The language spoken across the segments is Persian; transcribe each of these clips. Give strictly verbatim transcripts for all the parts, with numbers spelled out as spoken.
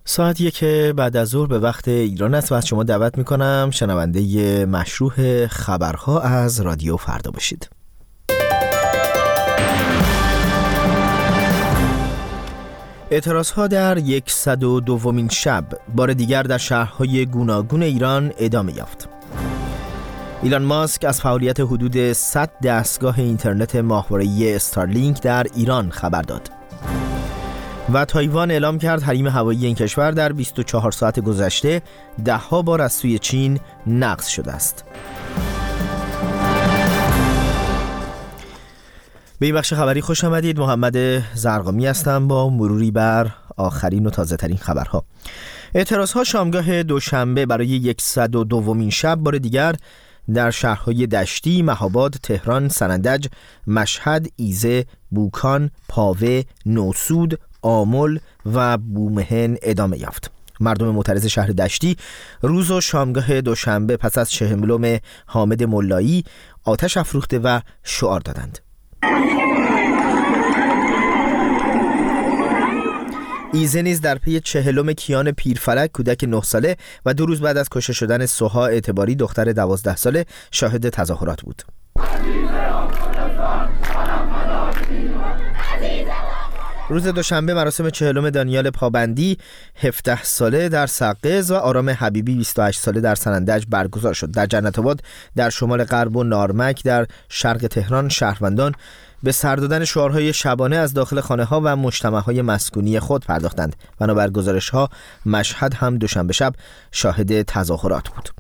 ساعتیه که بعد از ظهر به وقت ایران است و از شما دعوت میکنم شنونده مشروح خبرها از رادیو فردا باشید. اعتراضها در صد و دومین شب بار دیگر در شهرهای گوناگون ایران ادامه یافت. ایلان ماسک از فعالیت حدود صد دستگاه اینترنت ماهواره‌ای استارلینک در ایران خبر داد. و تایوان اعلام کرد حریم هوایی این کشور در بیست و چهار ساعت گذشته ده ها بار از سوی چین نقض شده است. به این بخش خبری خوش آمدید. محمد زرقامی هستم با مروری بر آخرین و تازه ترین خبرها. اعتراضها شامگاه دوشنبه برای صد و دومین شب بار دیگر در شهرهای دشتی، مهاباد، تهران، سنندج، مشهد، ایزه، بوکان، پاوه، نوسود، آمل و بومهن ادامه یافت. مردم معترض شهر دشتی روز و شامگاه دوشنبه پس از چهلم حامد ملایی آتش افروخته و شعار دادند. ایزه نیز در پی چهلم کیان پیرفلک کودک نه ساله و دو روز بعد از کشته شدن سوها اعتباری دختر دوازده ساله شاهد تظاهرات بود. روز دوشنبه مراسم چهلم دانیال پابندی هفده ساله در سقز و آرام حبیبی بیست و هشت ساله در سنندج برگزار شد. در جنت آباد در شمال غرب و نارمک در شرق تهران شهروندان به سر دادن شعارهای شبانه از داخل خانه‌ها و مجتمع‌های مسکونی خود پرداختند. بنابر گزارش‌ها مشهد هم دوشنبه شب شاهد تظاهرات بود.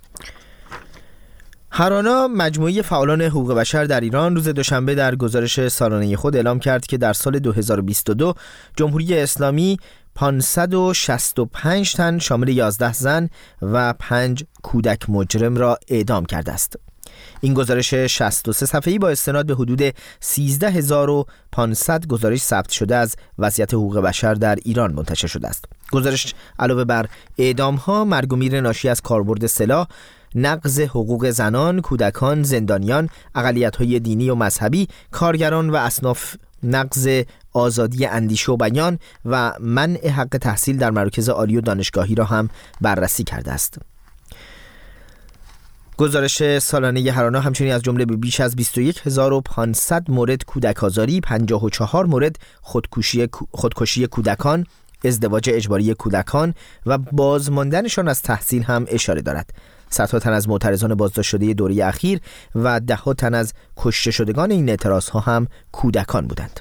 هرانا، مجموعه فعالان حقوق بشر در ایران، روز دوشنبه در گزارش سالانه خود اعلام کرد که در سال دو هزار و بیست و دو جمهوری اسلامی پانصد و شصت و پنج تن شامل یازده زن و پنج کودک مجرم را اعدام کرده است. این گزارش شصت و سه صفحه‌ای با استناد به حدود سیزده هزار و پانصد گزارش ثبت شده از وضعیت حقوق بشر در ایران منتشر شده است. گزارش علاوه بر اعدام‌ها، مرگ و میر ناشی از کاربرد سلاح، نقض حقوق زنان، کودکان، زندانیان، اقلیت‌های دینی و مذهبی، کارگران و اصناف، نقض آزادی اندیشه و بیان و منع حق تحصیل در مراکز عالی و دانشگاهی را هم بررسی کرده است. گزارش سالانه هرانا همچنین از جمله به بیش از بیست و یک هزار و پانصد مورد کودک آزاری، پنجاه و چهار مورد خودکشی خودکشی کودکان، ازدواج اجباری کودکان و بازماندنشان از تحصیل هم اشاره دارد. صدها تن از معترضان بازداشت شده دوره اخیر و ده ها تن از کشته شدگان این اعتراضها هم کودکان بودند.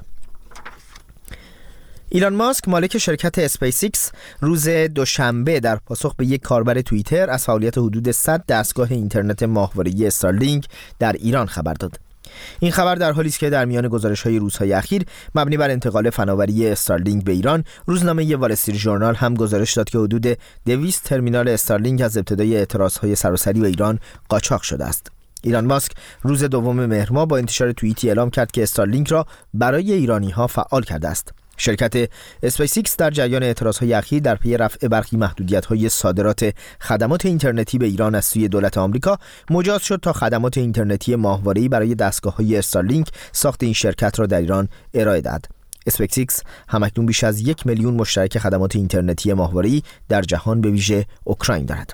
ایلان ماسک، مالک شرکت اسپیس ایکس، روز دوشنبه در پاسخ به یک کاربر توییتر از فعالیت حدود صد دستگاه اینترنت ماهواره‌ای استارلینک در ایران خبر داد. این خبر در حالی است که در میان گزارش‌های روزهای اخیر مبنی بر انتقال فناوری استارلینک به ایران، روزنامه وال استریت ژورنال هم گزارش داد که حدود دویست ترمینال استارلینک از ابتدای اعتراض‌های سراسری به ایران قاچاق شده است. ایلان ماسک روز دوم مهر ماه با انتشار توییتی اعلام کرد که استارلینک را برای ایرانی‌ها فعال کرده است. شرکت اسپیس ایکس در جریان اعتراضهای اخیر در پی رفع برخی محدودیت‌های صادرات خدمات اینترنتی به ایران از سوی دولت آمریکا مجاز شد تا خدمات اینترنتی ماهواره‌ای برای دستگاه‌های استارلینک ساخت این شرکت را در ایران ارائه داد. اسپیس ایکس همکنون بیش از یک میلیون مشترک خدمات اینترنتی ماهواره‌ای در جهان به ویژه اوکراین دارد.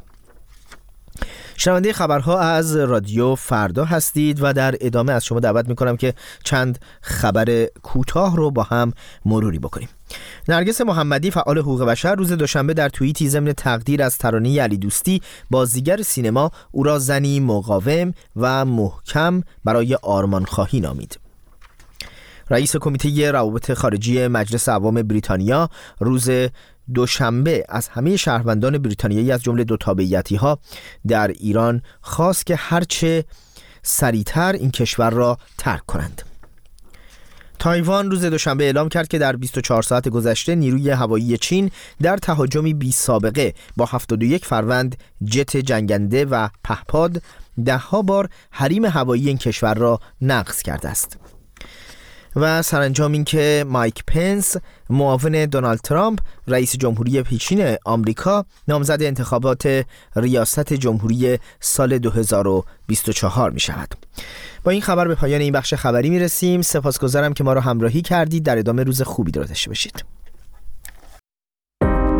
شنونده خبرها از رادیو فردا هستید و در ادامه از شما دعوت میکنم که چند خبر کوتاه رو با هم مروری بکنیم. نرگس محمدی، فعال حقوق بشر، روز دوشنبه در توییتی ضمن تقدیر از ترانه علی دوستی، بازیگر سینما، او را زنی مقاوم و محکم برای آرمانخواهی نامید. رئیس کمیته روابط خارجی مجلس عوام بریتانیا روز دوشنبه از همه شهروندان بریتانیایی از جمله دو تابعیتی‌ها در ایران خواست که هرچه سریعتر این کشور را ترک کنند. تایوان روز دوشنبه اعلام کرد که در بیست و چهار ساعت گذشته نیروی هوایی چین در تهاجمی بی سابقه با هفتاد و یک فروند جت جنگنده و پهپاد ده ها بار حریم هوایی این کشور را نقض کرده است. و سرانجام این که مایک پنس، معاون دونالد ترامپ، رئیس جمهوری پیشین آمریکا، نامزد انتخابات ریاست جمهوری سال دو هزار و بیست و چهار می شود. با این خبر به پایان این بخش خبری می رسیم. سپاسگزارم که ما را همراهی کردید. در ادامه روز خوبی داشته باشید.